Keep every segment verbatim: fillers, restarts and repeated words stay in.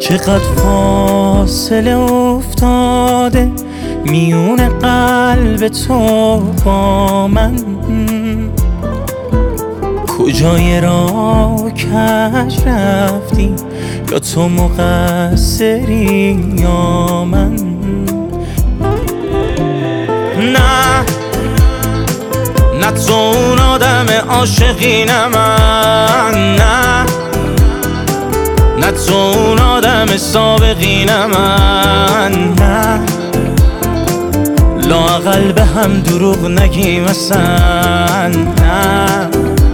چقدر فاصله افتاده میون قلب تو با من، کجای راه کج رفتی، یا تو مقصری یا من؟ نه نه تو اون آدم عاشقی نه من، نه نه تو اون آدم سابقی نه من، نه لااقل به هم دروغ نگیم اصلا، نه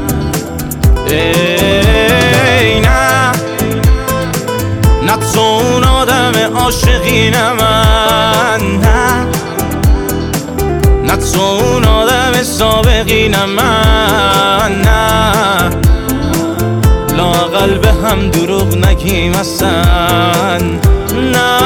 ای نه نه تو اون آدم عاشقی نه من، نه نه تو اون آدم سابقی نه من، نه لااقل به هم دروغ نگیم اصلا، نه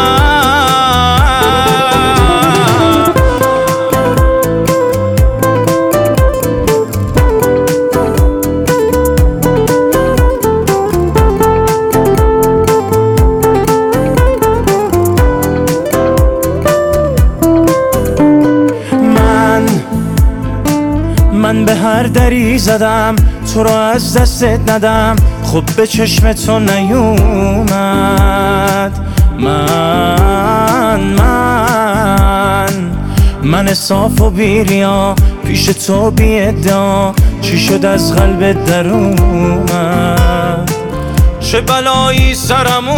من به هر دری زدم تو رو از دستت ندم، خب به چشم تو نیومد. من من من صاف و بیریا پیش تو بی ادعا، چی شد از قلبت در اومد؟ چه بلایی سرم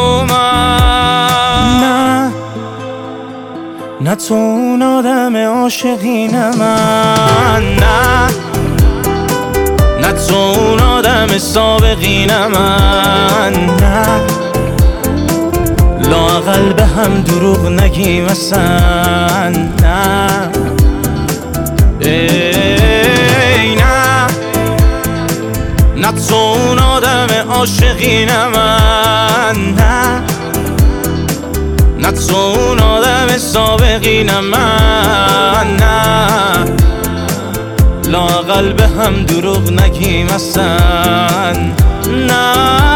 اومد؟ نه نه تو اون آدم عاشقی نه من، نه نه تو اون آدم سابقی نه من، نه لااقل به هم دروغ نگیم اصلا، نه ای نه نه تو اون آدم عاشقی نه من، نه نه تو اون آدم سابقی نه من، نه لااقل به هم دروغ نگیم اصلا، نه